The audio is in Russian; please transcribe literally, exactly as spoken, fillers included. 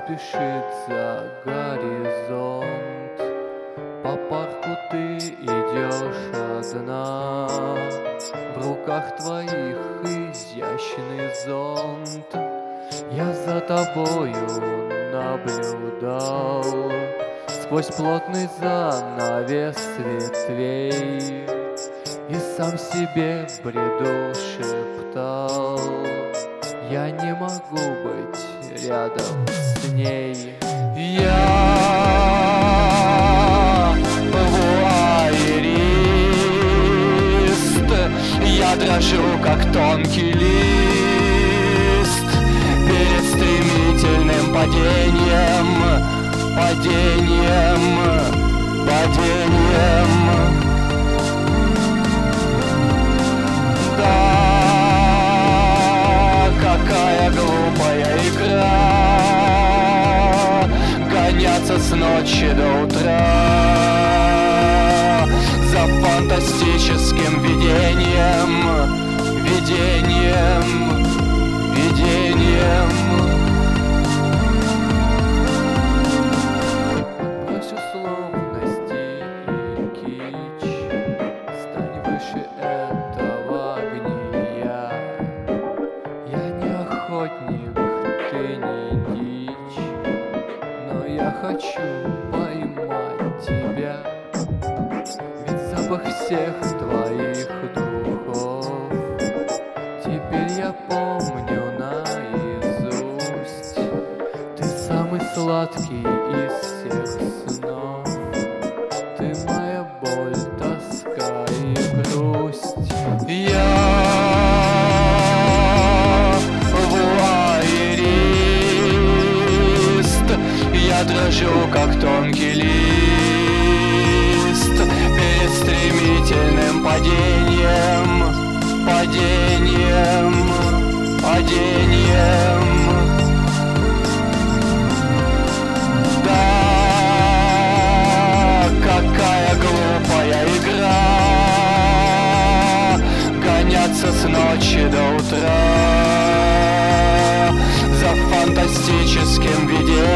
спешит за горизонт. По парку ты идешь одна, в руках твоих изящный зонт. Я за тобою наблюдал сквозь плотный занавес ветвей и сам себе в бреду шептал: я не могу быть рядом с ней. Я Я дрожу, как тонкий лист перед стремительным падением, падением, падением. Да, какая глупая игра гоняться с ночи до утра за фантастическим видением, видением, видением. Брось условности и кич, стань выше этого гния. Я не охотник, ты не дичь, но я хочу поймать тебя. Запах всех твоих духов теперь я помню наизусть. Ты самый сладкий из всех снов, ты моя боль, тоска и грусть. Я вуайерист, я дрожу, как тонкий лист стремительным падением, падением, падением. Да, какая глупая игра гоняться с ночи до утра за фантастическим видением,